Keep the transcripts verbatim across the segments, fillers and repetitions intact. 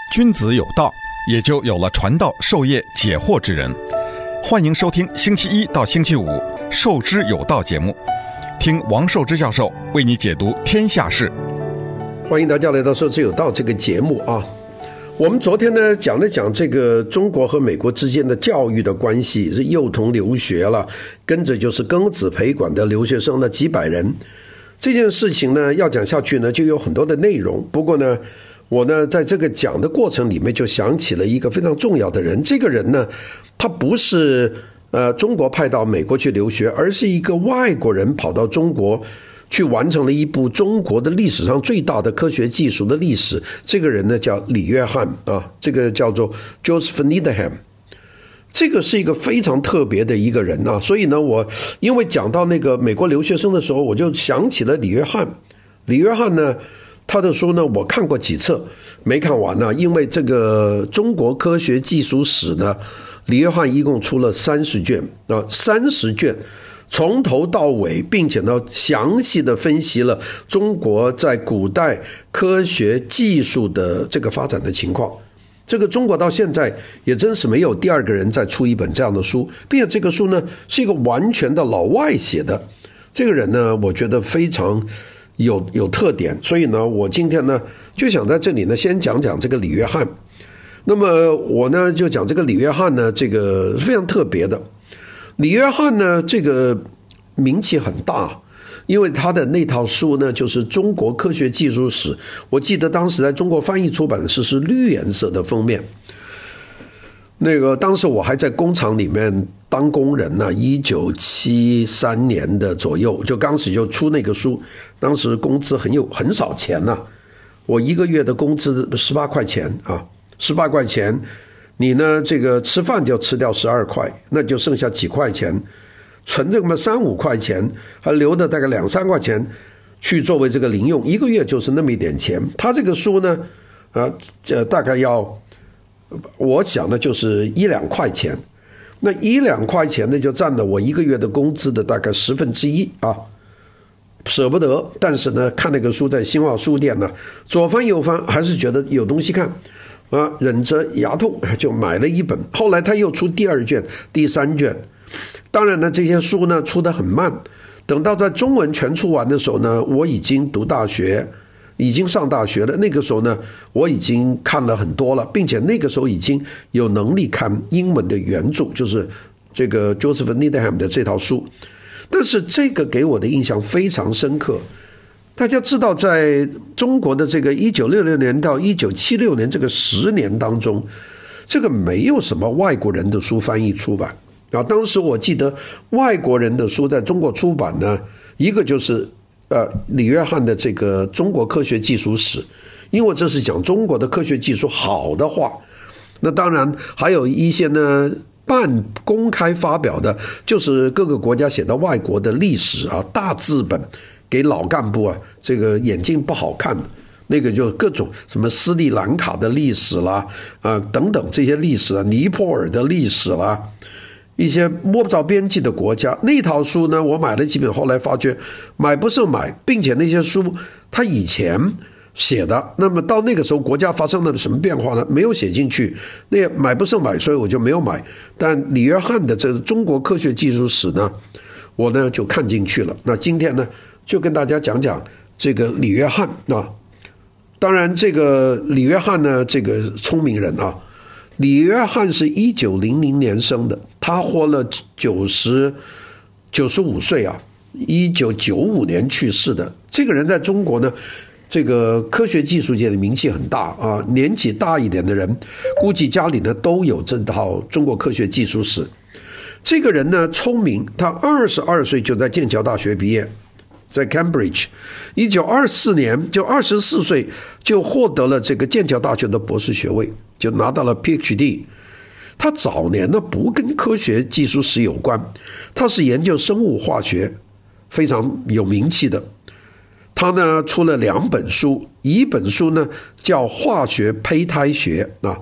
君子有道，也就有了传道授业解惑之人。欢迎收听星期一到星期五《授之有道》节目，听王寿之教授为你解读天下事。 欢迎大家来到《授之有道》这个节目啊。我们昨天呢讲了讲这个中国和美国之间的教育的关系，是幼童留学了，跟着就是庚子赔款的留学生呢几百人。这件事情呢要讲下去呢就有很多的内容，不过呢我呢在这个讲的过程里面就想起了一个非常重要的人。这个人呢他不是呃中国派到美国去留学，而是一个外国人跑到中国去完成了一部中国的历史上最大的科学技术的历史。这个人呢叫李约翰啊，这个叫做 Joseph Needham。 这个是一个非常特别的一个人啊，所以呢我因为讲到那个美国留学生的时候，我就想起了李约翰。李约翰呢他的书呢我看过几册，没看完呢，因为这个中国科学技术史呢李约翰一共出了三十卷啊，三十卷从头到尾，并且呢详细的分析了中国在古代科学技术的这个发展的情况。这个中国到现在也真是没有第二个人再出一本这样的书，并且这个书呢是一个完全的老外写的。这个人呢我觉得非常有有特点，所以呢我今天呢就想在这里呢先讲讲这个李约翰。那么我呢就讲这个李约翰呢，这个非常特别的。李约翰呢这个名气很大，因为他的那套书呢就是中国科学技术史，我记得当时在中国翻译出版的是是绿颜色的封面。那个当时我还在工厂里面当工人呢，一九七三年的左右，就刚始就出那个书。当时工资很有很少钱呢、啊，我一个月的工资十八块钱啊，十八块钱，你呢这个吃饭就吃掉十二块，那就剩下几块钱，存这么三五块钱，还留的大概两三块钱去作为这个零用，一个月就是那么一点钱。他这个书呢，啊，这大概要。我想的就是一两块钱，那一两块钱呢就占了我一个月的工资的大概十分之一啊，舍不得。但是呢看那个书在新华书店呢左翻右翻，还是觉得有东西看啊，忍着牙痛就买了一本。后来他又出第二卷第三卷，当然呢这些书呢出得很慢，等到在中文全出完的时候呢，我已经读大学，已经上大学了。那个时候呢我已经看了很多了，并且那个时候已经有能力看英文的原著，就是这个 Joseph Needham 的这套书。但是这个给我的印象非常深刻。大家知道在中国的这个一九六六年到一九七六年这个十年当中，这个没有什么外国人的书翻译出版啊。当时我记得外国人的书在中国出版呢，一个就是呃，李约翰的这个中国科学技术史，因为这是讲中国的科学技术好的话。那当然还有一些呢半公开发表的，就是各个国家写到外国的历史啊，大字本给老干部啊，这个眼睛不好看的那个，就各种什么斯里兰卡的历史啦啊等等这些历史啊，尼泊尔的历史啦，一些摸不着边际的国家。那套书呢我买了几本，后来发觉买不胜买，并且那些书他以前写的，那么到那个时候国家发生了什么变化呢，没有写进去，那也买不胜买，所以我就没有买。但李约翰的这个中国科学技术史呢我呢就看进去了。那今天呢就跟大家讲讲这个李约翰啊。当然这个李约翰呢这个聪明人啊，李约翰是一九零零年生的，他活了九十九十五岁啊，一九九五年去世的。这个人在中国呢，这个科学技术界的名气很大啊，年纪大一点的人，估计家里呢都有这套中国科学技术史。这个人呢聪明，他二十二岁就在剑桥大学毕业，在 Cambridge， 一九二四年就二十四岁就获得了这个剑桥大学的博士学位，就拿到了 P H D。 他早年呢不跟科学技术史有关，他是研究生物化学，非常有名气的。他呢出了两本书，一本书呢叫《化学胚胎学》啊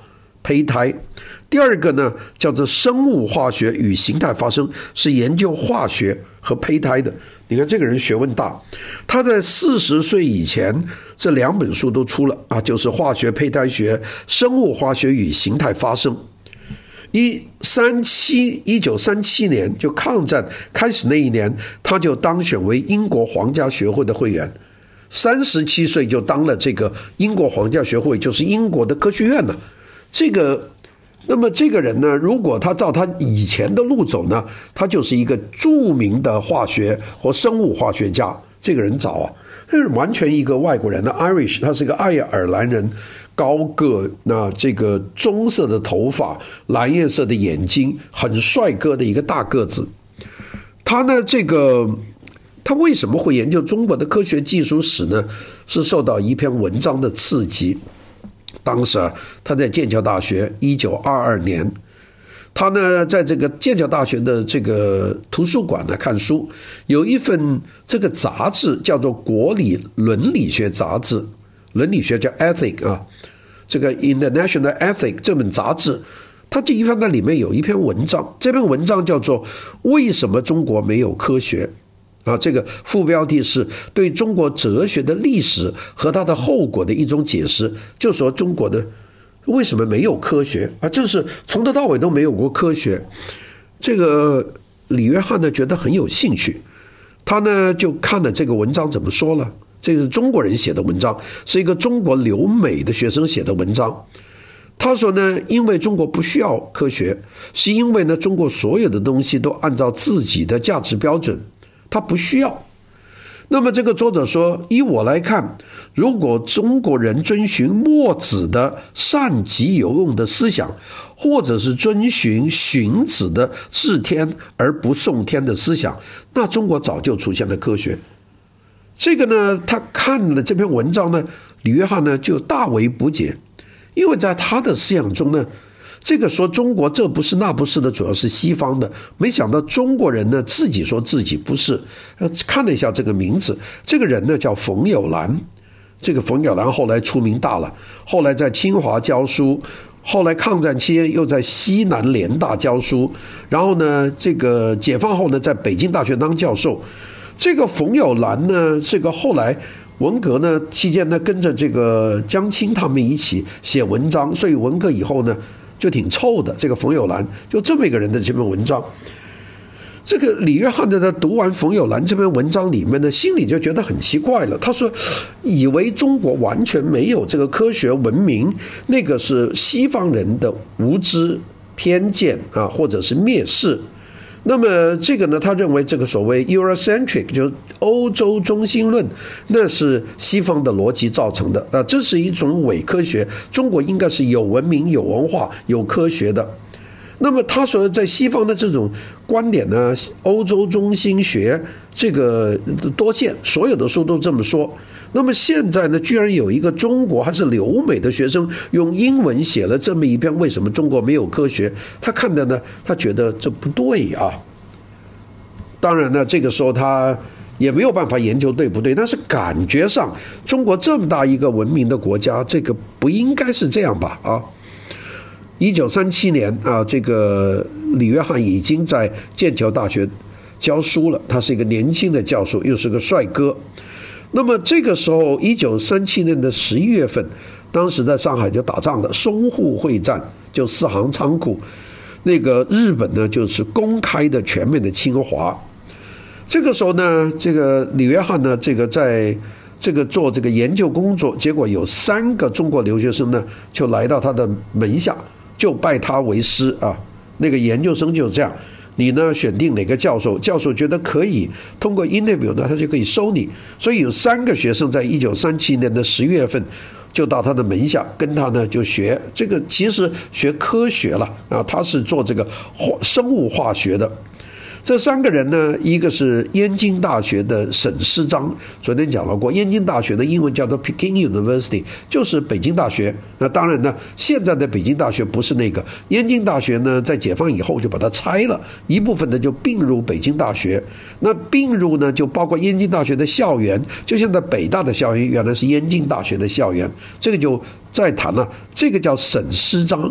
胚胎。第二个呢叫做生物化学与形态发生，是研究化学和胚胎的。你看这个人学问大，他在四十岁以前这两本书都出了啊，就是化学胚胎学、生物化学与形态发生。一三七一九三七年，就抗战开始那一年，他就当选为英国皇家学会的会员。三十七岁就当了这个英国皇家学会，就是英国的科学院了。这个，那么这个人呢，如果他照他以前的路走呢，他就是一个著名的化学或生物化学家。这个人早啊，他是完全一个外国人的 Irish， 他是个爱尔兰人。高个，那这个棕色的头发，蓝颜色的眼睛，很帅哥的一个大个子。他呢，这个他为什么会研究中国的科学技术史呢？是受到一篇文章的刺激。当时啊，他在剑桥大学，一九二二年，他呢在这个剑桥大学的这个图书馆呢看书，有一份这个杂志叫做《国理伦理学杂志》。伦理学叫 Ethic 啊，这个 International Ethic 这本杂志，它这一翻在里面有一篇文章，这篇文章叫做为什么中国没有科学啊？这个副标题是对中国哲学的历史和它的后果的一种解释，就说中国的为什么没有科学啊？这是从头到尾都没有过科学。这个李约翰呢觉得很有兴趣，他呢就看了这个文章怎么说了。这是中国人写的文章，是一个中国留美的学生写的文章。他说呢，因为中国不需要科学，是因为呢，中国所有的东西都按照自己的价值标准，他不需要。那么这个作者说，依我来看，如果中国人遵循墨子的善即有用的思想，或者是遵循荀子的治天而不送天的思想，那中国早就出现了科学。这个呢，他看了这篇文章呢，李约翰呢就大为不解，因为在他的思想中呢，这个说中国这不是那不是的，主要是西方的。没想到中国人呢自己说自己不是。呃，看了一下这个名字，这个人呢叫冯友兰。这个冯友兰后来出名大了，后来在清华教书，后来抗战期间又在西南联大教书，然后呢，这个解放后呢，在北京大学当教授。这个冯友兰呢，这个后来文革呢期间呢，跟着这个江青他们一起写文章，所以文革以后呢就挺臭的。这个冯友兰就这么一个人的这篇文章，这个李约翰在读完冯友兰这篇文章里面呢，心里就觉得很奇怪了。他说，以为中国完全没有这个科学文明，那个是西方人的无知、偏见啊，或者是蔑视。那么这个呢，他认为这个所谓 Eurocentric 就是欧洲中心论，那是西方的逻辑造成的啊，这是一种伪科学。中国应该是有文明、有文化、有科学的。那么他说，在西方的这种观点呢，欧洲中心学这个多见，所有的书都这么说。那么现在呢，居然有一个中国还是留美的学生用英文写了这么一篇为什么中国没有科学，他看的呢，他觉得这不对啊。当然呢，这个时候他也没有办法研究对不对，但是感觉上中国这么大一个文明的国家，这个不应该是这样吧啊。一九三七年啊，这个李约翰已经在剑桥大学教书了，他是一个年轻的教授，又是个帅哥。那么这个时候一九三七年的十一月份，当时在上海就打仗的淞沪会战，就四行仓库，那个日本呢就是公开的全面的侵华。这个时候呢，这个李约翰呢，这个在这个做这个研究工作，结果有三个中国留学生呢就来到他的门下，就拜他为师啊。那个研究生就是这样，你呢选定哪个教授，教授觉得可以通过 interview 呢，他就可以收你。所以有三个学生在一九三七年的十月份就到他的门下，跟他呢就学这个，其实学科学了啊，他是做这个生物化学的。这三个人呢，一个是燕京大学的沈师章，昨天讲到过，燕京大学的英文叫做 Peking University， 就是北京大学。那当然呢，现在的北京大学不是那个，燕京大学呢，在解放以后就把它拆了，一部分呢就并入北京大学。那并入呢，就包括燕京大学的校园，就像在北大的校园原来是燕京大学的校园，这个就再谈了。这个叫沈师章。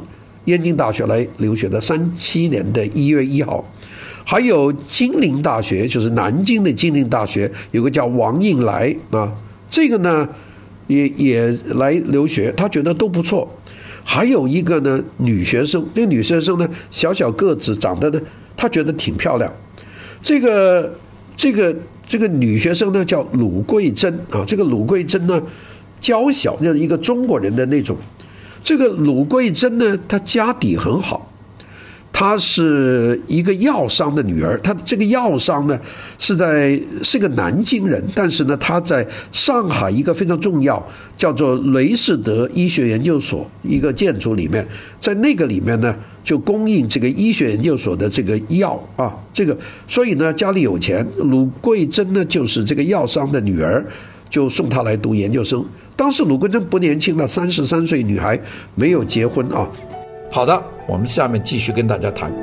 燕京大学来留学的，三七年的一月一号。还有金陵大学，就是南京的金陵大学，有个叫王应来啊，这个呢也也来留学，他觉得都不错。还有一个呢女学生，这个女学生呢小小个子，长得呢她觉得挺漂亮。这个这个这个女学生呢叫鲁桂珍啊，这个鲁桂珍呢娇小，就是一个中国人的那种。这个鲁桂珍呢，她家底很好。她是一个药商的女儿，她这个药商呢是在是个南京人，但是呢她在上海一个非常重要叫做雷士德医学研究所一个建筑里面，在那个里面呢就供应这个医学研究所的这个药啊，这个所以呢家里有钱，鲁桂珍呢就是这个药商的女儿，就送她来读研究生。当时鲁桂珍不年轻了，三十三岁女孩，没有结婚啊。好的，我们下面继续跟大家谈。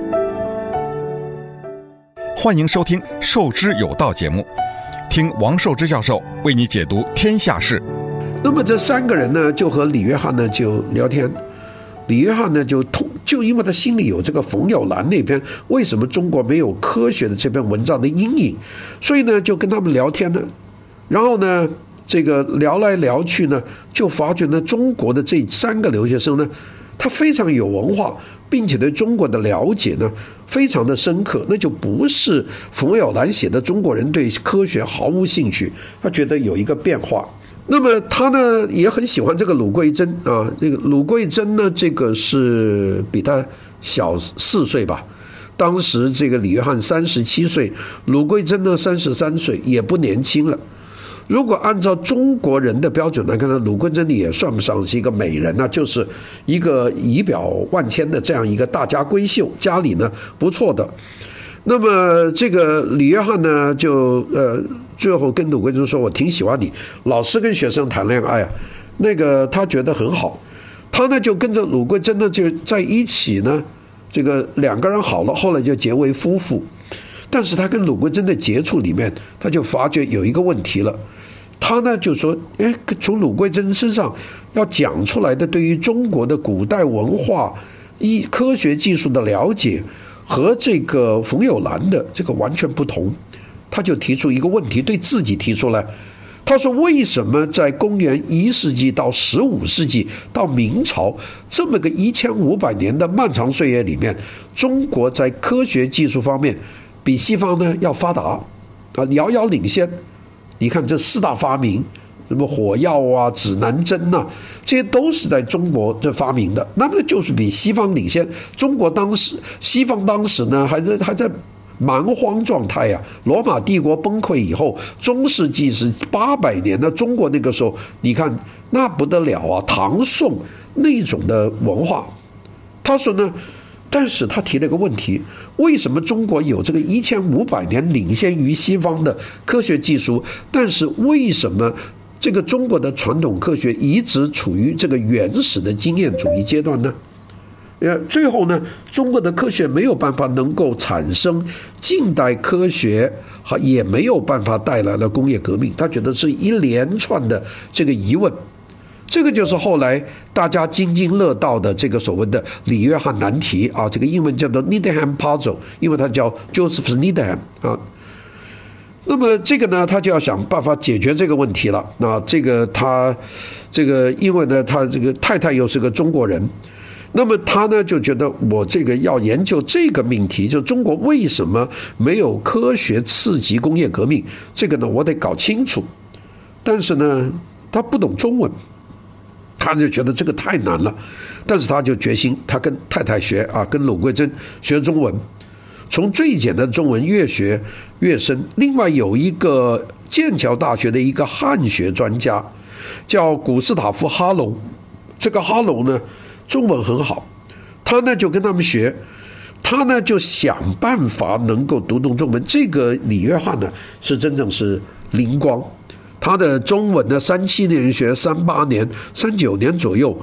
欢迎收听《授之有道》节目，听王寿之教授为你解读天下事。 那么这三个人呢，就和李约翰呢就聊天。李约翰呢就通，就因为他心里有这个冯友兰那篇为什么中国没有科学的这篇文章的阴影，所以呢就跟他们聊天呢。然后呢，这个聊来聊去呢，就发觉呢，中国的这三个留学生呢，他非常有文化，并且对中国的了解呢非常的深刻，那就不是冯友兰写的中国人对科学毫无兴趣，他觉得有一个变化。那么他呢也很喜欢这个鲁桂珍啊，这个鲁桂珍呢，这个是比他小四岁吧。当时这个李约翰三十七岁，鲁桂珍呢三十三岁，也不年轻了。如果按照中国人的标准来看呢，鲁桂珍也算不上是一个美人啊，就是一个仪表万千的这样一个大家闺秀，家里呢不错的。那么这个李约翰呢，就呃最后跟鲁桂珍说：“我挺喜欢你，老师跟学生谈恋爱啊，那个他觉得很好。”他呢就跟着鲁桂珍呢就在一起呢，这个两个人好了，后来就结为夫妇。但是他跟鲁桂珍的接触里面，他就发觉有一个问题了。他呢就说，哎，从鲁桂珍身上要讲出来的对于中国的古代文化、医科学技术的了解，和这个冯友兰的这个完全不同。他就提出一个问题，对自己提出来。他说，为什么在公元一世纪到十五世纪到明朝这么个一千五百年的漫长岁月里面，中国在科学技术方面比西方呢要发达啊，遥遥领先。你看这四大发明，什么火药啊、指南针呐、啊，这些都是在中国这发明的，那么就是比西方领先。中国当时，西方当时呢还在还在蛮荒状态呀、啊。罗马帝国崩溃以后，中世纪是八百年，那中国那个时候，你看那不得了啊，唐宋那种的文化。他说呢。但是他提了一个问题，为什么中国有这个一千五百年领先于西方的科学技术，但是为什么这个中国的传统科学一直处于这个原始的经验主义阶段呢？呃，最后呢，中国的科学没有办法能够产生近代科学，也没有办法带来了工业革命。他觉得是一连串的这个疑问。这个就是后来大家津津乐道的这个所谓的李约翰难题啊，这个英文叫做 Needham Puzzle， 因为他叫 Joseph Needham 啊。那么这个呢，他就要想办法解决这个问题了。那这个他这个因为呢，他这个太太又是个中国人，那么他呢就觉得我这个要研究这个命题，就中国为什么没有科学刺激工业革命，这个呢我得搞清楚。但是呢，他不懂中文。他就觉得这个太难了，但是他就决心，他跟太太学啊，跟鲁桂珍学中文，从最简单的中文越学越深。另外有一个剑桥大学的一个汉学专家叫古斯塔夫·哈隆，这个哈隆呢中文很好，他呢就跟他们学，他呢就想办法能够读懂中文。这个李约翰呢是真正是灵光。他的中文呢，三七年学，三八年、三九年左右，他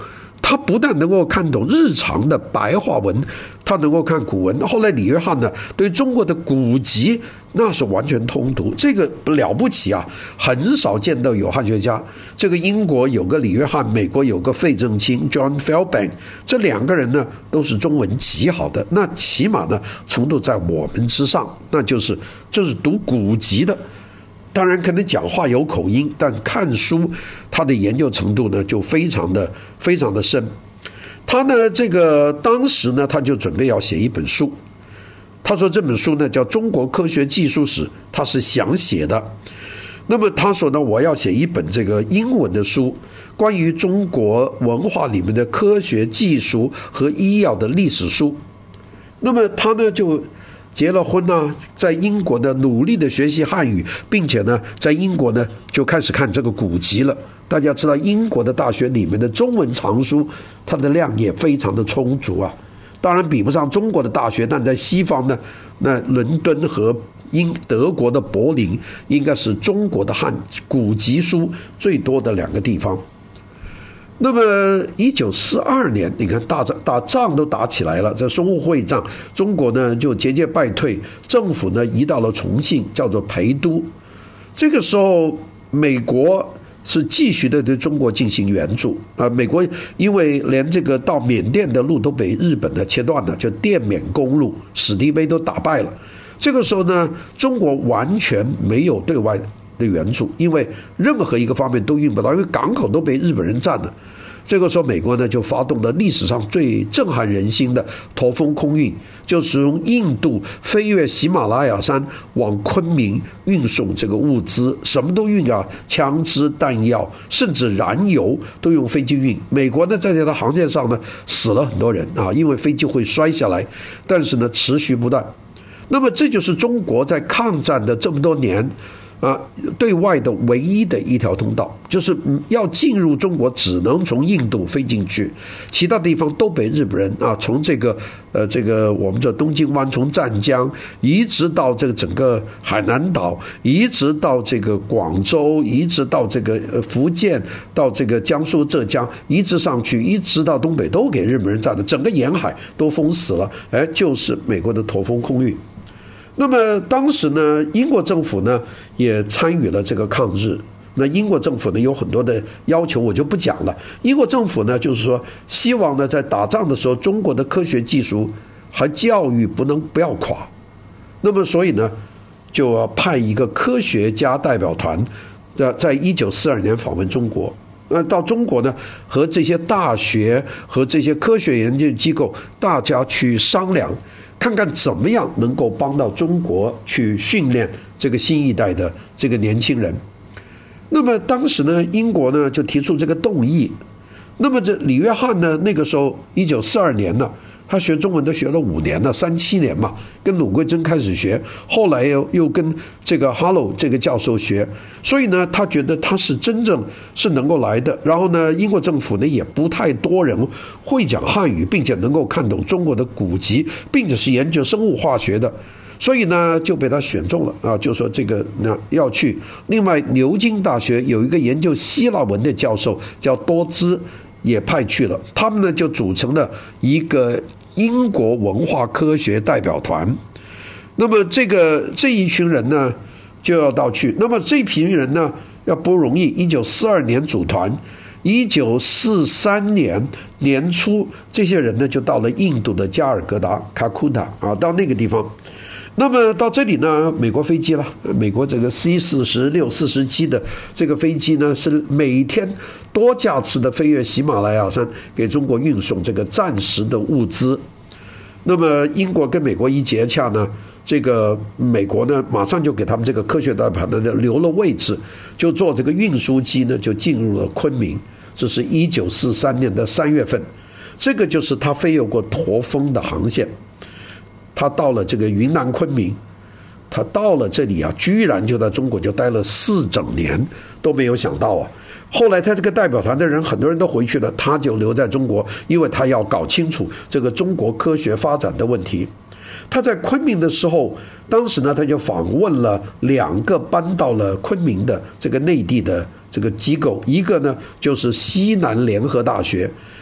他不但能够看懂日常的白话文，他能够看古文。后来李约翰呢，对中国的古籍那是完全通读，这个了不起啊！很少见到有汉学家。这个英国有个李约翰，美国有个费正清 John Fairbank， 这两个人呢都是中文极好的，那起码呢程度在我们之上，那就是就是读古籍的。当然可能讲话有口音，但看书他的研究程度呢就非常的非常的深。他呢这个当时呢他就准备要写一本书，他说这本书呢叫《中国科学技术史》，他是想写的。那么他说呢，我要写一本这个英文的书，关于中国文化里面的科学技术和医药的历史书。那么他呢就结了婚呢，在英国呢努力的学习汉语，并且呢在英国呢就开始看这个古籍了。大家知道英国的大学里面的中文藏书，它的量也非常的充足啊。当然比不上中国的大学，但在西方呢，那伦敦和英德国的柏林应该是中国的汉古籍书最多的两个地方。那么一九四二年，你看大仗打仗都打起来了，这淞沪会战，中国呢就节节败退，政府呢移到了重庆，叫做陪都。这个时候美国是继续的对中国进行援助啊、呃，美国因为连这个到缅甸的路都被日本的切断了，就滇缅公路，史迪威都打败了。这个时候呢，中国完全没有对外的援助，因为任何一个方面都运不到，因为港口都被日本人占了。这个时候美国呢就发动了历史上最震撼人心的驼峰空运，就是从印度飞越喜马拉雅山往昆明运送这个物资，什么都运啊，枪支弹药甚至燃油都用飞机运。美国呢在这条航线上呢死了很多人啊，因为飞机会摔下来，但是呢持续不断。那么这就是中国在抗战的这么多年啊，对外的唯一的一条通道，就是要进入中国只能从印度飞进去，其他地方都被日本人啊，从这个呃这个我们这东京湾，从湛江一直到这个整个海南岛，一直到这个广州，一直到这个福建，到这个江苏浙江，一直上去，一直到东北都给日本人占了，整个沿海都封死了。哎，就是美国的驼峰空运。那么当时呢，英国政府呢也参与了这个抗日。那英国政府呢有很多的要求，我就不讲了。英国政府呢就是说，希望呢在打仗的时候，中国的科学技术和教育不能不要垮。那么所以呢，就要派一个科学家代表团，在在一九四二年访问中国。那到中国呢，和这些大学和这些科学研究机构，大家去商量，看看怎么样能够帮到中国去训练这个新一代的这个年轻人。那么当时呢，英国呢就提出这个动议。那么这李约翰呢，那个时候一九四二年呢，他学中文都学了五年了，三七年嘛，跟鲁桂珍开始学，后来又又跟这个哈喽这个教授学，所以呢，他觉得他是真正是能够来的。然后呢，英国政府呢也不太多人会讲汉语，并且能够看懂中国的古籍，并且是研究生物化学的，所以呢就被他选中了啊，就说这个呢要去。另外，牛津大学有一个研究希腊文的教授叫多兹，也派去了，他们呢就组成了一个英国文化科学代表团。那么这个这一群人呢就要到去，那么这批人呢要不容易，一九四二年组团，一九四三年年初这些人呢就到了印度的加尔各答卡库塔啊，到那个地方。那么到这里呢，美国飞机了，美国这个 C 四十六、四十七的这个飞机呢，是每天多架次的飞越喜马拉雅山，给中国运送这个战时的物资。那么英国跟美国一接洽呢，这个美国呢马上就给他们这个科学代表团呢留了位置，就坐这个运输机呢就进入了昆明。这是一九四三年的三月份，这个就是他飞越过驼峰的航线。他到了这个云南昆明，他到了这里啊，居然就在中国就待了四整年，都没有想到啊。后来他这个代表团的人很多人都回去了，他就留在中国，因为他要搞清楚这个中国科学发展的问题。他在昆明的时候，当时呢他就访问了两个搬到了昆明的这个内地的这个机构，一个呢就是西南联合大学，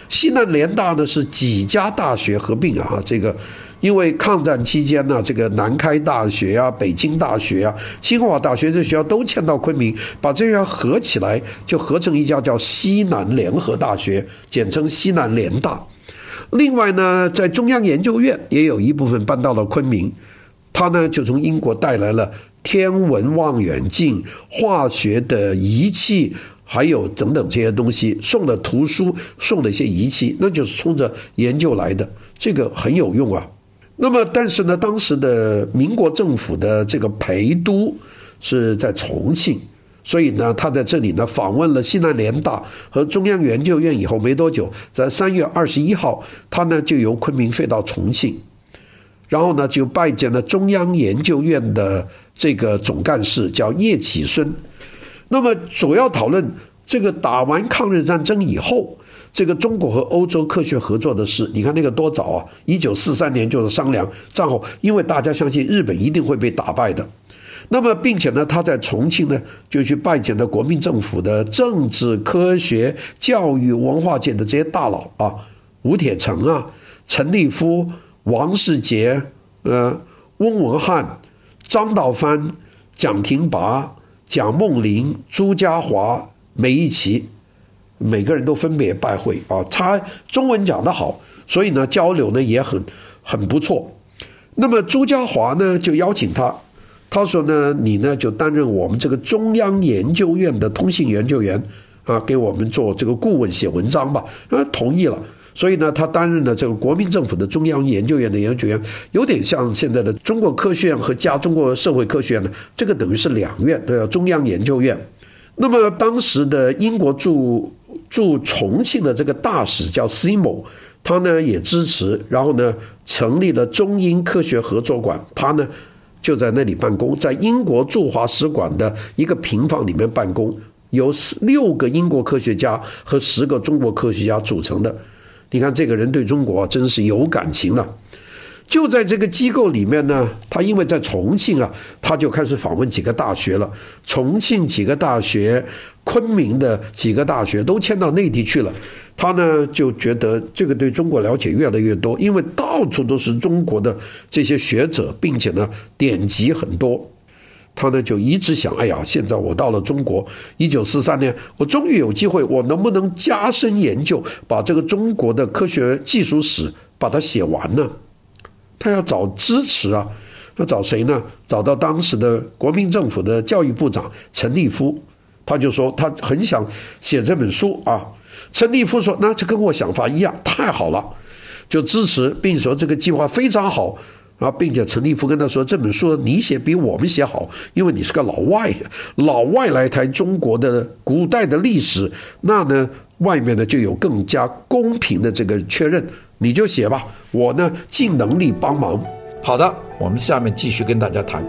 西南联大呢是几家大学合并啊，这个因为抗战期间呢，这个南开大学啊、北京大学啊、清华大学这学校都迁到昆明，把这些学校合起来，就合成一家叫西南联合大学，简称西南联大。另外呢，在中央研究院也有一部分搬到了昆明，他呢就从英国带来了天文望远镜、化学的仪器，还有等等这些东西，送了图书，送了一些仪器，那就是冲着研究来的，这个很有用啊。那么但是呢，当时的民国政府的这个陪都是在重庆，所以呢他在这里呢访问了西南联大和中央研究院以后没多久，在三月二十一号他呢就由昆明飞到重庆，然后呢就拜见了中央研究院的这个总干事叫叶启孙。那么主要讨论这个打完抗日战争以后，这个中国和欧洲科学合作的事。你看那个多早啊，一九四三年就是商量战后，因为大家相信日本一定会被打败的。那么并且呢，他在重庆呢就去拜见了国民政府的政治、科学、教育、文化界的这些大佬啊，吴铁城啊、陈立夫、王世杰、呃、翁文瀚、张道藩、蒋廷拔、蒋梦麟、朱家骅、梅贻琦，每个人都分别拜会啊。他中文讲得好，所以呢交流呢也很很不错。那么朱家骅呢就邀请他，他说呢你呢就担任我们这个中央研究院的通信研究员啊，给我们做这个顾问写文章吧。啊，同意了。所以呢，他担任了这个国民政府的中央研究院的研究员，有点像现在的中国科学院和加中国社会科学院呢，这个等于是两院，对吧？中央研究院。那么当时的英国驻驻重庆的这个大使叫 Seymour， 他呢也支持，然后呢成立了中英科学合作馆，他呢就在那里办公，在英国驻华使馆的一个平房里面办公，由六个英国科学家和十个中国科学家组成的。你看这个人对中国真是有感情了。就在这个机构里面呢，他因为在重庆啊，他就开始访问几个大学了，重庆几个大学、昆明的几个大学都迁到内地去了。他呢就觉得这个对中国了解越来越多，因为到处都是中国的这些学者，并且呢典籍很多。他呢就一直想，哎呀，现在我到了中国，一九四三年，我终于有机会，我能不能加深研究，把这个中国的科学技术史把它写完呢？他要找支持啊，要找谁呢？找到当时的国民政府的教育部长陈立夫，他就说他很想写这本书啊。陈立夫说，那就跟我想法一样，太好了，就支持，并说这个计划非常好。啊，并且陈立夫跟他说，这本书你写比我们写好，因为你是个老外，老外来谈中国的古代的历史，那呢外面呢就有更加公平的这个确认，你就写吧，我呢尽能力帮忙。好的，我们下面继续跟大家谈。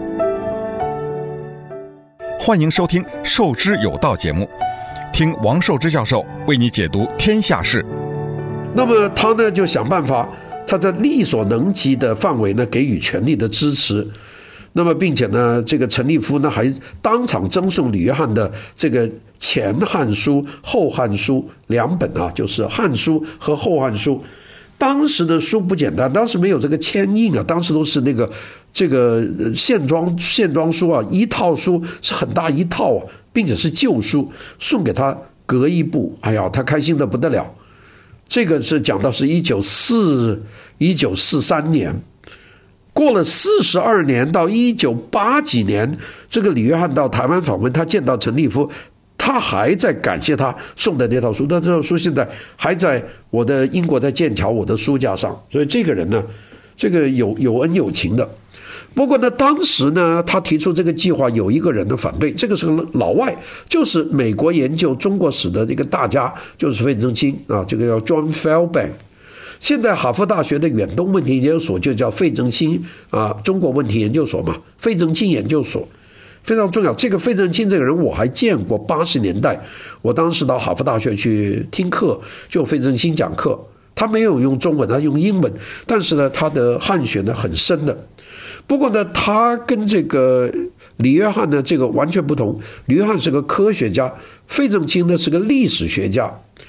欢迎收听《授之有道》节目，听王寿之教授为你解读天下事。 那么他呢就想办法，他在力所能及的范围呢给予全力的支持。那么并且呢这个陈立夫呢还当场赠送李约翰的这个前汉书后汉书两本啊，就是汉书和后汉书。当时的书不简单，当时没有这个签印啊，当时都是那个这个线装线装书啊，一套书是很大一套啊，并且是旧书，送给他隔一部，哎呀他开心的不得了。这个是讲到是一九四一九四三年，过了四十二年，到一九八几年，这个李约翰到台湾访问，他见到陈立夫，他还在感谢他送的那套书，那这套书现在还在我的英国在剑桥我的书架上，所以这个人呢，这个有有恩有情的。不过呢，当时呢，他提出这个计划，有一个人的反对，这个是个老外，就是美国研究中国史的这个大家，就是费正清啊，这个叫 John Fairbank。现在哈佛大学的远东问题研究所就叫费正清啊，中国问题研究所嘛，费正清研究所非常重要。这个费正清这个人我还见过，八十年代我当时到哈佛大学去听课，就费正清讲课，他没有用中文，他用英文，但是呢，他的汉学呢很深的。不过呢，他跟这个李约翰呢这个完全不同。李约翰是个科学家，费正清呢是个历史学家。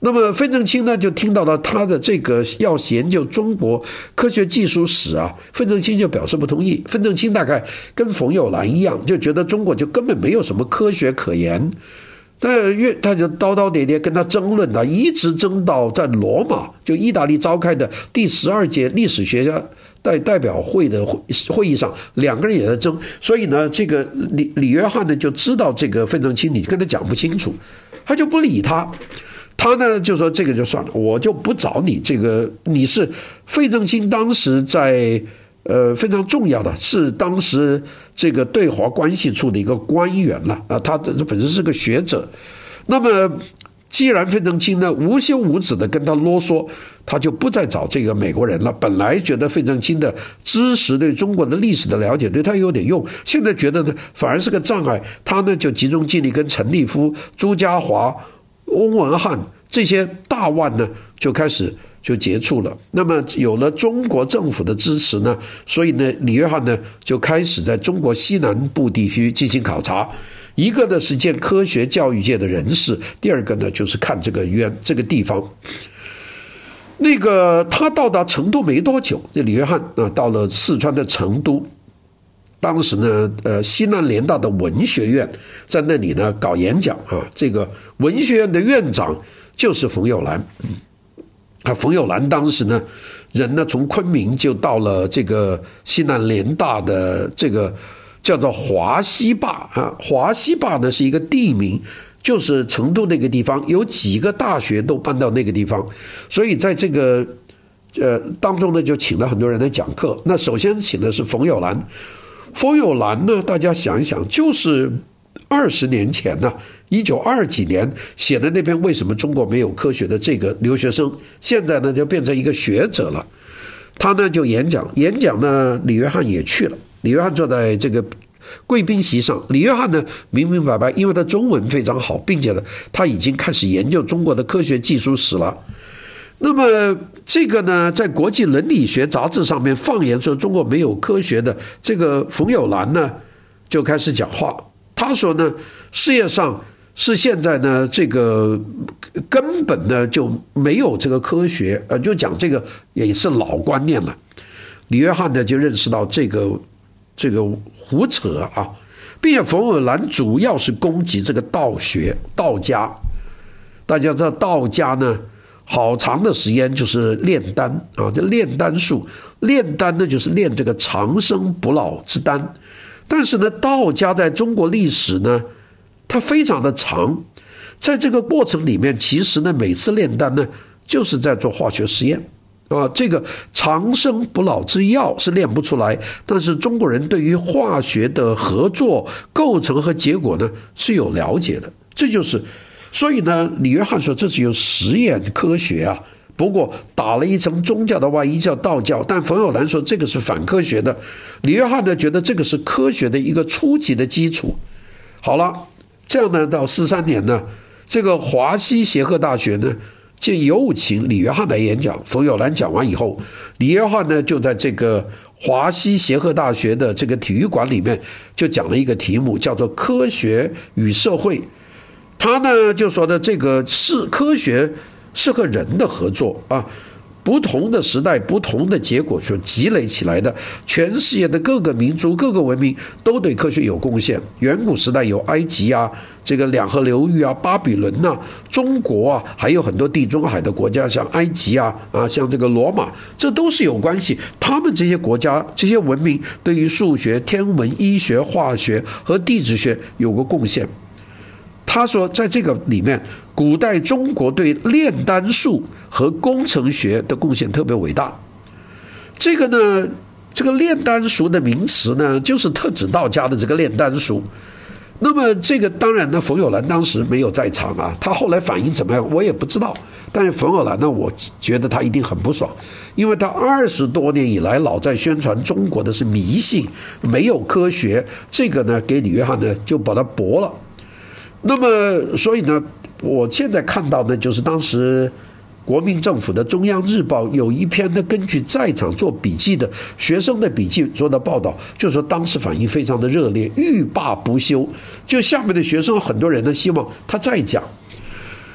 那么费正清呢，就听到了他的这个要研究中国科学技术史啊，费正清就表示不同意。费正清大概跟冯友兰一样，就觉得中国就根本没有什么科学可言。但越他就叨叨喋喋跟他争论啊，一直争到在罗马，就意大利召开的第十二届历史学家代代表会的会会议上，两个人也在争。所以呢，这个李李约翰呢就知道这个费正清你跟他讲不清楚，他就不理他。他呢就说这个就算了，我就不找你。这个你是费正清，当时在呃非常重要的是当时这个对华关系处的一个官员了啊，他本身是个学者。那么既然费正清呢无休无止的跟他啰嗦，他就不再找这个美国人了。本来觉得费正清的知识对中国的历史的了解对他有点用，现在觉得呢反而是个障碍。他呢就集中精力跟陈立夫、朱家骅、翁文瀚这些大腕呢就开始就接触了。那么有了中国政府的支持呢，所以呢李约翰呢就开始在中国西南部地区进行考察。一个呢是见科学教育界的人士，第二个呢就是看这个渊这个地方。那个他到达成都没多久，这李约翰啊到了四川的成都。当时呢，呃，西南联大的文学院在那里呢搞演讲啊。这个文学院的院长就是冯友兰。啊，冯友兰当时呢，人呢从昆明就到了这个西南联大的这个叫做华西坝啊。华西坝呢是一个地名，就是成都那个地方，有几个大学都搬到那个地方，所以在这个呃当中呢就请了很多人来讲课。那首先请的是冯友兰。冯友兰呢，大家想一想，就是二十年前呢，一九二几年写的那篇《为什么中国没有科学》的这个留学生，现在呢就变成一个学者了。他呢就演讲，演讲呢李约翰也去了。李约翰坐在这个贵宾席上，李约翰呢明明白白，因为他中文非常好，并且呢他已经开始研究中国的科学技术史了。那么这个呢，在国际伦理学杂志上面放言说中国没有科学的这个冯友兰呢，就开始讲话。他说呢，世界上是现在呢，这个根本呢就没有这个科学，呃，就讲这个也是老观念了。李约翰呢就认识到这个这个胡扯啊，并且冯友兰主要是攻击这个道学、道家。大家知道道家呢，好长的时间就是炼丹啊，这炼丹术，炼丹呢就是炼这个长生不老之丹。但是呢，道家在中国历史呢，它非常的长，在这个过程里面，其实呢，每次炼丹呢，就是在做化学实验啊。这个长生不老之药是炼不出来，但是中国人对于化学的合作构成和结果呢是有了解的，这就是。所以呢，李约翰说这是有实验科学啊，不过打了一层宗教的外衣叫道教，但冯友兰说这个是反科学的。李约翰呢觉得这个是科学的一个初级的基础。好了，这样呢到四三年呢，这个华西协和大学呢就有请李约翰来演讲。冯友兰讲完以后，李约翰呢就在这个华西协和大学的这个体育馆里面就讲了一个题目，叫做科学与社会。他呢就说的这个是科学是和人的合作啊，不同的时代不同的结果所积累起来的，全世界的各个民族各个文明都对科学有贡献。远古时代有埃及啊，这个两河流域啊，巴比伦啊，中国啊，还有很多地中海的国家，像埃及啊啊，像这个罗马，这都是有关系。他们这些国家这些文明对于数学、天文、医学、化学和地质学有过贡献。他说在这个里面，古代中国对炼丹术和工程学的贡献特别伟大。这个呢，这个炼丹术的名词呢，就是特指道家的这个炼丹术。那么这个当然呢，冯友兰当时没有在场啊，他后来反应怎么样我也不知道。但是冯友兰呢，我觉得他一定很不爽，因为他二十多年以来老在宣传中国的是迷信，没有科学，这个呢给李约翰呢就把他驳了。那么所以呢，我现在看到的就是当时国民政府的中央日报有一篇呢，根据在场做笔记的学生的笔记做的报道，就说当时反应非常的热烈，欲罢不休。就下面的学生很多人呢希望他再讲。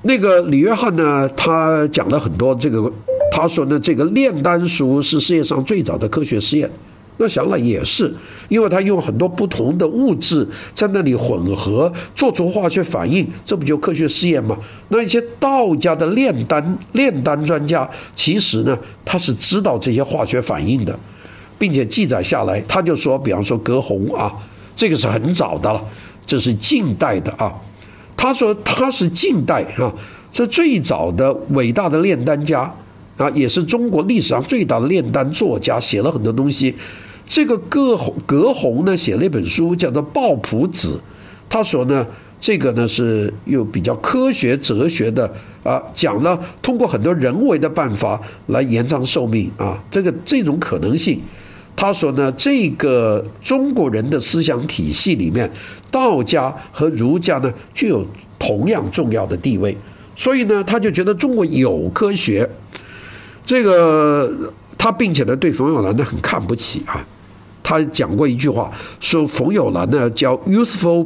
那个李约翰呢，他讲了很多这个，他说呢，这个炼丹术是世界上最早的科学实验。那想来也是，因为他用很多不同的物质在那里混合，做出化学反应，这不就科学实验吗？那一些道家的炼丹炼丹专家，其实呢，他是知道这些化学反应的，并且记载下来。他就说，比方说葛洪啊，这个是很早的了，这是近代的啊。他说他是近代啊，是最早的伟大的炼丹家啊，也是中国历史上最大的炼丹作家，写了很多东西。这个葛洪葛洪呢，写了一本书叫做《抱朴子》，他说呢，这个呢是又比较科学哲学的啊，讲了通过很多人为的办法来延长寿命啊，这个这种可能性。他说呢，这个中国人的思想体系里面，道家和儒家呢具有同样重要的地位，所以呢，他就觉得中国有科学，这个他并且呢对冯友兰呢很看不起啊。他讲过一句话，说冯友兰呢叫 youthful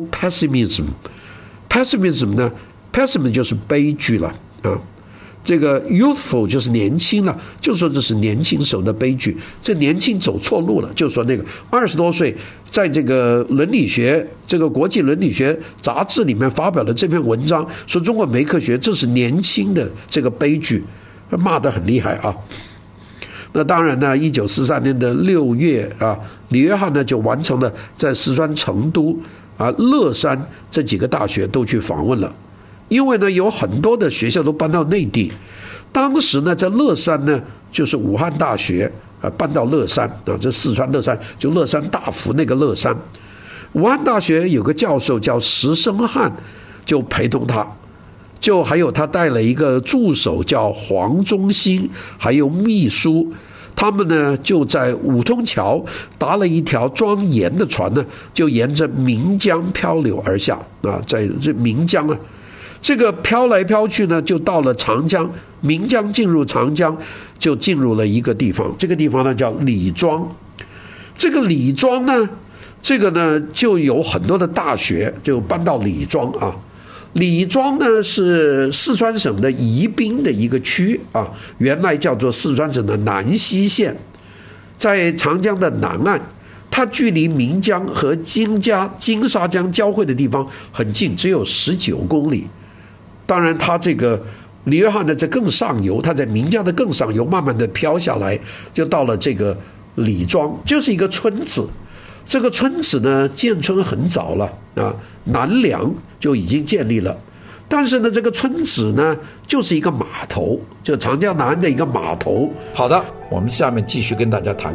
pessimism，pessimism 呢 pessimism 就是悲剧了啊。这个 youthful 就是年轻了，就说这是年轻时候的悲剧，这年轻走错路了。就说那个二十多岁，在这个伦理学这个国际伦理学杂志里面发表了这篇文章，说中国没科学，这是年轻的这个悲剧，骂得很厉害啊。那当然呢，一九四三年的六月啊，李约翰呢就完成了在四川成都啊、乐山这几个大学都去访问了。因为呢，有很多的学校都搬到内地，当时呢，在乐山呢，就是武汉大学啊，搬到乐山啊，这四川乐山就乐山大福那个乐山，武汉大学有个教授叫石生汉，就陪同他，就还有他带了一个助手叫黄忠兴，还有秘书。他们呢就在五通桥搭了一条装盐的船呢，就沿着岷江漂流而下啊，在这岷江啊。这个飘来飘去呢，就到了长江，岷江进入长江，就进入了一个地方，这个地方呢叫李庄。这个李庄呢，这个呢就有很多的大学就搬到李庄啊。李庄呢是四川省的宜宾的一个区啊，原来叫做四川省的南溪县，在长江的南岸。它距离岷江和金家金沙江交汇的地方很近，只有十九公里。当然，他这个李约翰呢，在更上游，他在岷江的更上游，慢慢的飘下来，就到了这个李庄，就是一个村子。这个村子呢，建村很早了啊，南梁就已经建立了。但是呢，这个村子呢，就是一个码头，就长江南岸的一个码头。好的，我们下面继续跟大家谈。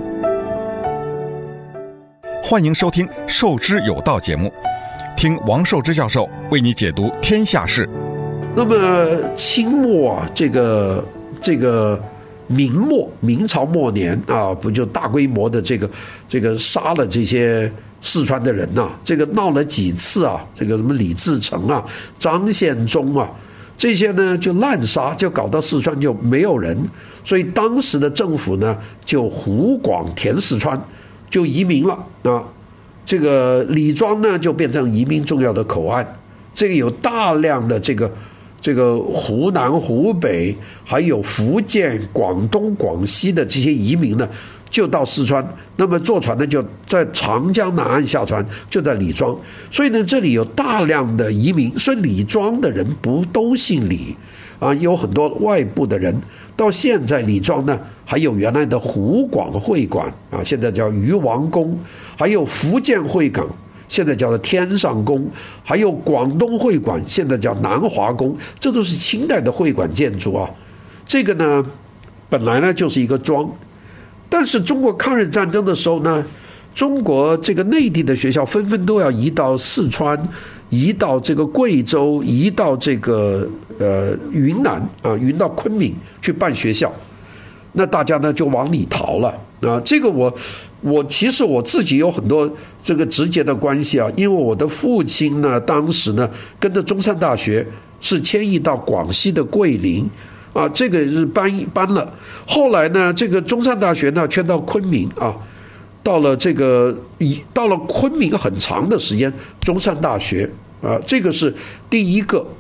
欢迎收听《授之有道》节目，听王寿之教授为你解读天下事。 那么清末啊，这个这个明末明朝末年啊，不就大规模的这个这个杀了这些四川的人呐、啊？这个闹了几次啊？这个什么李自成啊、张献忠啊，这些呢就滥杀，就搞到四川就没有人，所以当时的政府呢就湖广填四川，就移民了啊。这个李庄呢就变成移民重要的口岸，这个有大量的这个。这个湖南、湖北，还有福建、广东、广西的这些移民呢，就到四川。那么坐船呢，就在长江南岸下船，就在李庄。所以呢，这里有大量的移民。所以李庄的人不都姓李啊，有很多外部的人。到现在李庄呢，还有原来的湖广会馆啊，现在叫渔王宫，还有福建会馆。现在叫做天上宫，还有广东会馆，现在叫南华宫，这都是清代的会馆建筑啊。这个呢，本来呢就是一个庄，但是中国抗日战争的时候呢，中国这个内地的学校纷纷都要移到四川，移到这个贵州，移到这个呃云南啊，移到昆明去办学校，那大家呢就往里逃了啊。这个我。我其实我自己有很多这个直接的关系啊，因为我的父亲呢，当时呢跟着中山大学是迁移到广西的桂林啊，这个是搬搬了。后来呢，这个中山大学呢迁到昆明啊，到了这个到了昆明很长的时间，中山大学啊，这个是第一个。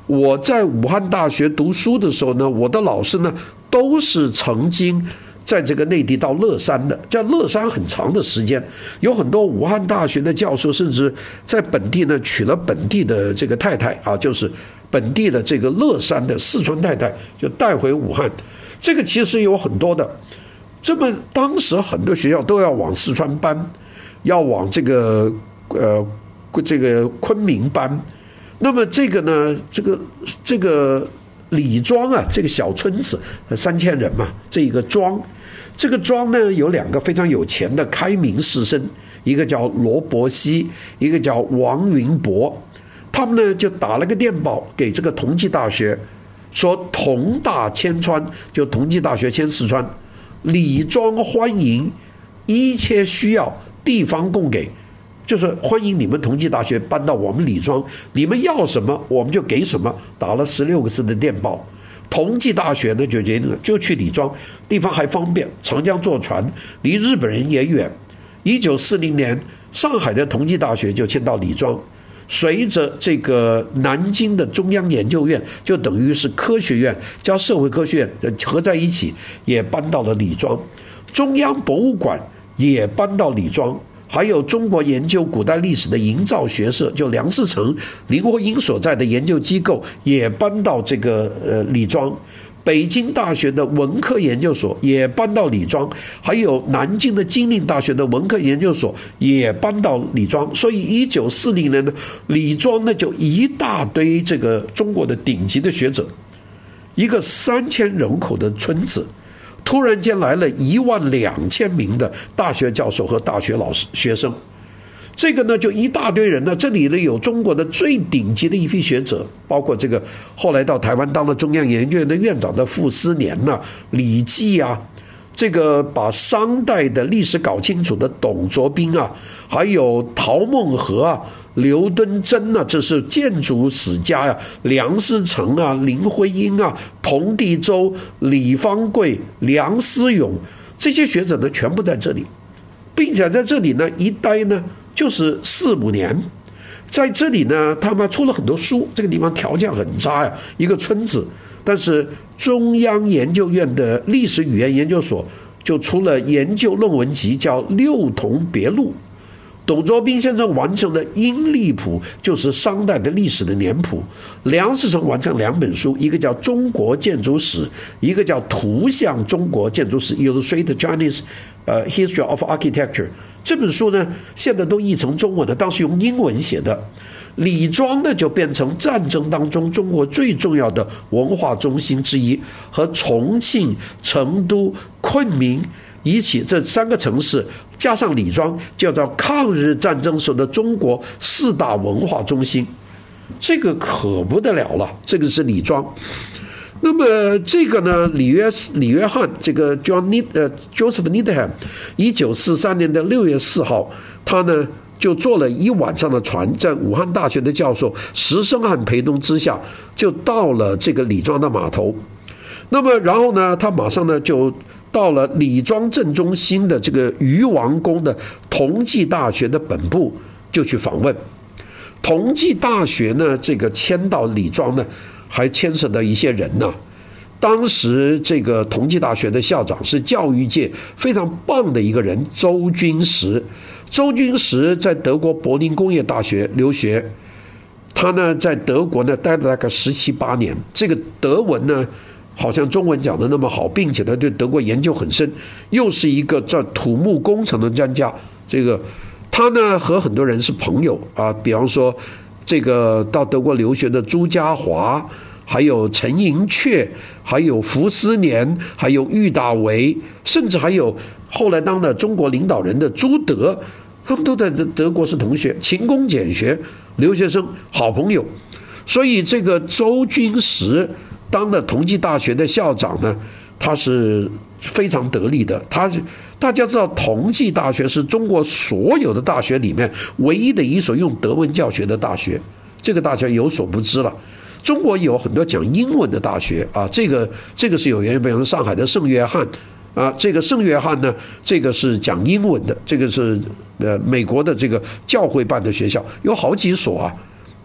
我在武汉大学读书的时候呢，我的老师呢都是曾经在这个内地到乐山的，在乐山很长的时间，有很多武汉大学的教授，甚至在本地呢娶了本地的这个太太啊，就是本地的这个乐山的四川太太，就带回武汉。这个其实有很多的，这么当时很多学校都要往四川搬，要往这个呃这个昆明搬。那么这个呢，这个这个李庄啊，这个小村子三千人嘛，这一个庄，这个庄呢有两个非常有钱的开明士绅，一个叫罗伯希，一个叫王云博，他们呢就打了个电报给这个同济大学，说同大迁川，就同济大学迁四川，李庄欢迎，一切需要地方供给。就是欢迎你们同济大学搬到我们李庄，你们要什么我们就给什么，打了十六个字的电报。同济大学呢就决定了，就去李庄，地方还方便，长江坐船，离日本人也远。一九四零年，上海的同济大学就迁到李庄，随着这个南京的中央研究院，就等于是科学院加社会科学院合在一起，也搬到了李庄。中央博物馆也搬到李庄。还有中国研究古代历史的营造学社，就梁思成、林徽因所在的研究机构也搬到这个呃李庄，北京大学的文科研究所也搬到李庄，还有南京的金陵大学的文科研究所也搬到李庄。所以一九四零年呢，李庄呢就一大堆这个中国的顶级的学者，一个三千人口的村子。突然间来了一万两千名的大学教授和大学老师学生，这个呢就一大堆人呢，这里呢有中国的最顶级的一批学者，包括这个后来到台湾当了中央研究院的院长的傅斯年啊、李济啊，这个把商代的历史搞清楚的董卓斌啊，还有陶孟和啊、刘敦桢啊，这是建筑史家呀、啊，梁思成啊、林徽因啊、童第周、李方贵、梁思永，这些学者呢全部在这里，并且在这里呢一待呢就是四五年，在这里呢他们出了很多书，这个地方条件很差呀，一个村子，但是中央研究院的历史语言研究所就出了研究论文集，叫《六同别录》。董卓斌先生完成的《阴历谱》，就是商代的历史的年谱。梁思成完成两本书，一个叫《中国建筑史》，一个叫《图像中国建筑史》 （Illustrated Chinese History of Architecture）。这本书呢，现在都译成中文了，当时用英文写的。李庄呢，就变成战争当中中国最重要的文化中心之一，和重庆、成都、昆明一起这三个城市加上李庄，叫做抗日战争时的中国四大文化中心，这个可不得了了。这个是李庄。那么这个呢，李约李约翰这个 John Need 呃 Joseph Needham， 一九四三年的六月四号，他呢就坐了一晚上的船，在武汉大学的教授石生汉陪同之下，就到了这个李庄的码头。那么然后呢，他马上呢就到了李庄镇中心的这个渔王宫的同济大学的本部，就去访问。同济大学呢，这个迁到李庄呢，还牵涉到一些人呢。当时这个同济大学的校长是教育界非常棒的一个人，周君实。周君实在德国柏林工业大学留学，他呢在德国呢待了大概十七八年，这个德文呢好像中文讲的那么好，并且呢对德国研究很深，又是一个在土木工程的专家。这个他呢和很多人是朋友啊，比方说这个到德国留学的朱家骅，还有陈寅恪，还有傅斯年，还有郁大维，甚至还有后来当了中国领导人的朱德，他们都在德国是同学，勤工俭学，留学生，好朋友。所以这个周君实当了同济大学的校长呢，他是非常得力的。他大家知道，同济大学是中国所有的大学里面唯一的一所用德文教学的大学，这个大家有所不知了。中国有很多讲英文的大学啊，这个这个是有原因，比如上海的圣约翰啊，这个圣约翰呢，这个是讲英文的，这个是呃美国的这个教会办的学校，有好几所啊。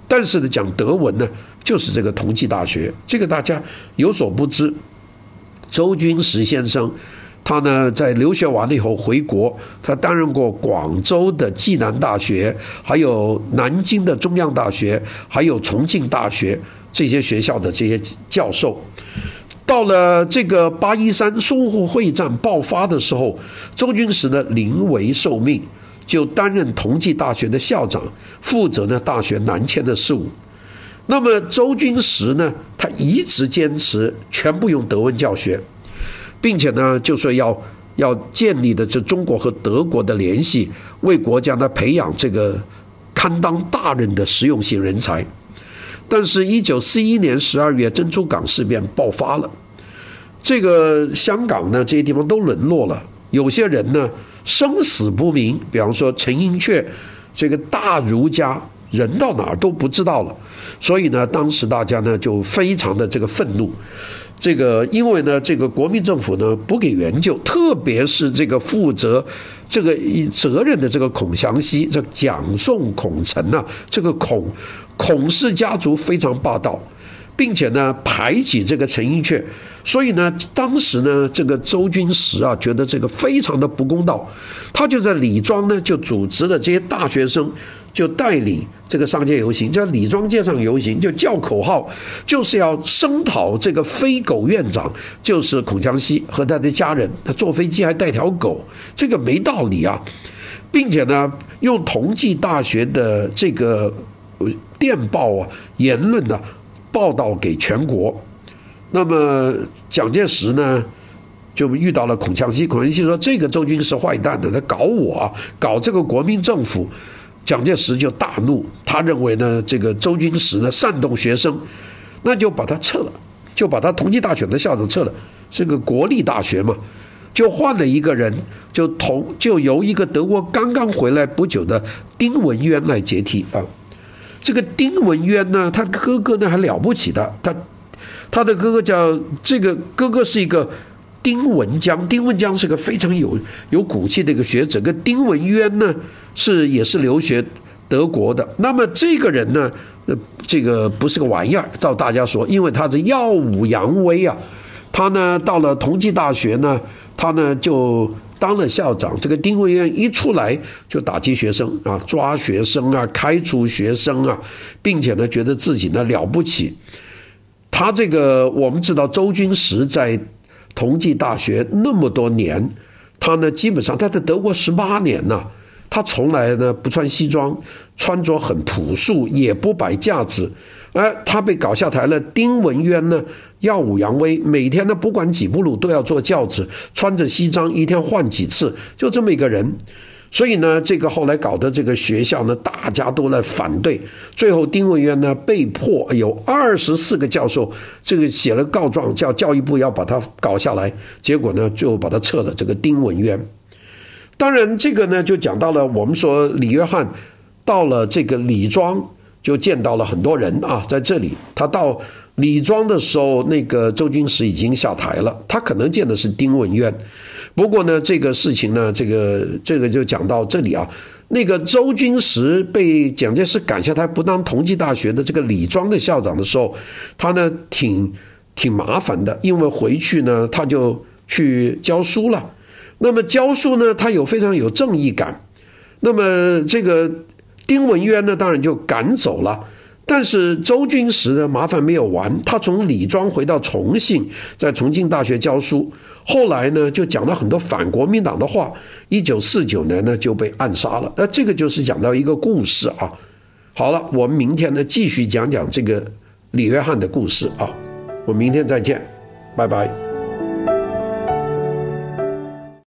但是呢，讲德文呢，就是这个同济大学。这个大家有所不知，周君实先生，他呢在留学完了以后回国，他担任过广州的暨南大学，还有南京的中央大学，还有重庆大学这些学校的这些教授。到了这个八一三淞沪会战爆发的时候，周君实呢临危受命，就担任同济大学的校长，负责呢大学南迁的事务。那么周君实呢，他一直坚持全部用德文教学，并且呢就说要要建立的这中国和德国的联系，为国家呢培养这个堪当大任的实用性人才。但是一九四一年十二月珍珠港事变爆发了，这个香港呢这些地方都沦落了，有些人呢生死不明，比方说陈寅恪这个大儒家，人到哪儿都不知道了，所以呢当时大家呢就非常的这个愤怒。这个因为呢这个国民政府呢不给援救，特别是这个负责这个责任的这个孔祥熙，这蒋宋孔陈啊，这个孔孔氏家族非常霸道，并且呢排挤这个陈寅恪，所以呢当时呢这个周君实啊觉得这个非常的不公道，他就在李庄呢就组织了这些大学生，就带领这个上街游行，在李庄街上游行，就叫口号，就是要声讨这个飞狗院长，就是孔祥熙和他的家人，他坐飞机还带条狗，这个没道理啊，并且呢用同济大学的这个电报啊言论呢、啊、报道给全国。那么蒋介石呢就遇到了孔祥熙，孔祥熙说这个周君实坏蛋的，他搞我啊，搞这个国民政府。蒋介石就大怒，他认为呢这个周君实呢煽动学生，那就把他撤了，就把他同济大学的校长撤了，是个国立大学嘛，就换了一个人，就同就由一个德国刚刚回来不久的丁文渊来接替啊。这个丁文渊呢，他哥哥呢还了不起的，他他的哥哥叫这个哥哥是一个丁文江，丁文江是个非常有有骨气的一个学者，跟丁文渊呢是也是留学德国的。那么这个人呢，呃，这个不是个玩意儿，照大家说，因为他是耀武扬威啊。他呢到了同济大学呢，他呢就当了校长。这个丁文渊一出来就打击学生啊，抓学生啊，开除学生啊，并且呢觉得自己呢了不起。他这个我们知道周君实在同济大学那么多年，他呢基本上他在德国十八年呢、啊，他从来呢不穿西装，穿着很朴素，也不摆架子。哎，他被搞下台了。丁文渊呢耀武扬威，每天呢不管几步路都要坐轿子，穿着西装，一天换几次，就这么一个人。所以呢，这个后来搞的这个学校呢，大家都来反对。最后，丁文渊呢被迫有二十四个教授，这个写了告状，叫教育部要把他搞下来。结果呢，就把他撤了。这个丁文渊，当然这个呢就讲到了，我们说李约翰到了这个李庄，就见到了很多人啊，在这里他到李庄的时候，那个周君实已经下台了，他可能见的是丁文渊。不过呢，这个事情呢，这个这个就讲到这里啊。那个周君实被蒋介石赶下台，不当同济大学的这个李庄的校长的时候，他呢挺挺麻烦的，因为回去呢他就去教书了。那么教书呢，他有非常有正义感。那么这个丁文渊呢，当然就赶走了。但是周君实呢，麻烦没有完，他从李庄回到重庆，在重庆大学教书。后来呢，就讲了很多反国民党的话。一九四九年呢，就被暗杀了。那这个就是讲到一个故事啊。好了，我们明天呢继续讲讲这个李约翰的故事啊。我们明天再见，拜拜。